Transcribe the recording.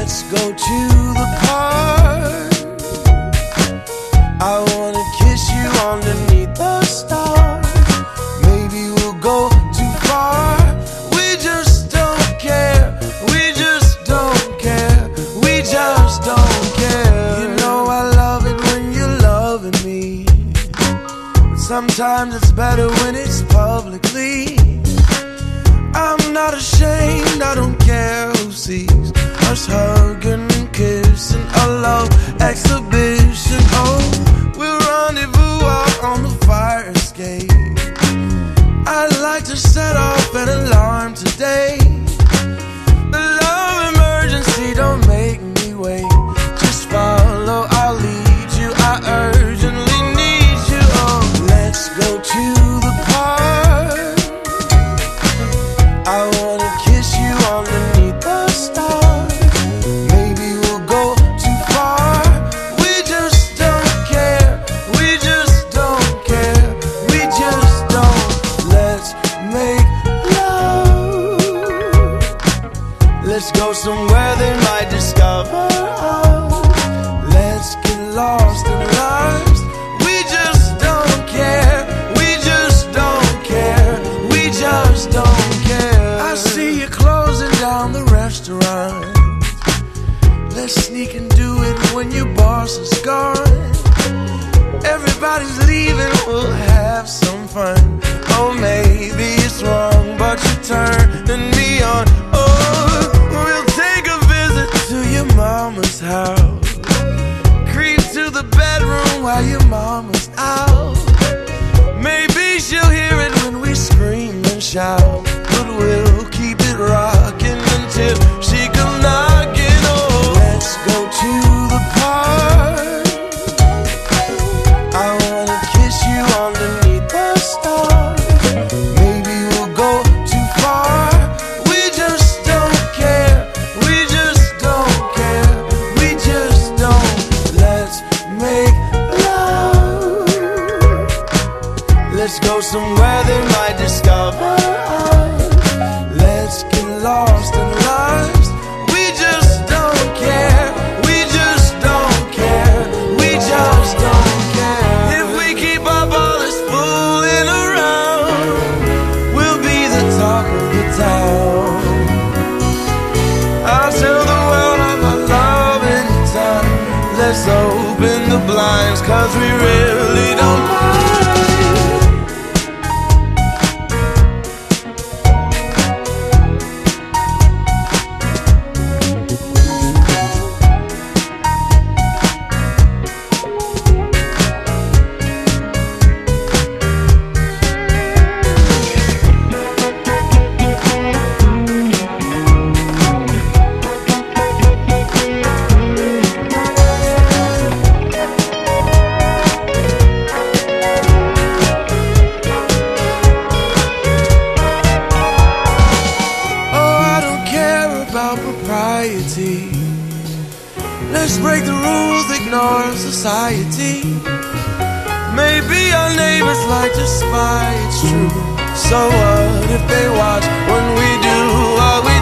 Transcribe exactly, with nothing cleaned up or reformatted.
Let's go to the park. I wanna kiss you underneath the stars. Maybe we'll go too far. We just don't care. We just don't care. We just don't care. You know I love it when you're loving me, but sometimes it's better when it's publicly. I'm not ashamed, I don't care who sees us hugging and kissing, a love exhibition. Oh, we'll rendezvous out on the fire escape. I'd like to set off an alarm today. The love emergency, don't make me wait. Just follow, I'll lead you, I urgently need you. Oh, let's go to the park. I wanna kiss you underneath the stars. Maybe we'll go too far. We just don't care. We just don't care. We just don't. Let's make love. Let's go somewhere they might discover us. Let's get lost in lives. We just don't care. We just don't care. We just don't care. I see you closing down the restaurant. Let's sneak and do it when your boss is gone. Everybody's leaving, we'll have some fun. Oh, maybe it's wrong, but you're turning me on. Oh, we'll take a visit to your mama's house. Creep to the bedroom while your mama's out. Maybe she'll hear it when we scream and shout, but we'll keep it rocking until she comes knocking. Oh, let's go to the park. I wanna kiss you underneath the stars. Maybe we'll go too far. We just don't care. We just don't care. We just don't. Let's make love. Let's go somewhere they might discover us. Let's get lost in lives. We just don't care. We just don't care. We just don't care. If we keep up all this fooling around, we'll be the talk of the town. I'll tell the world of our love anytime. Let's open the blinds, cause we really don't mind. Propriety. Let's break the rules, ignore society. Maybe our neighbors like to spy, it's true. So what if they watch when we do what we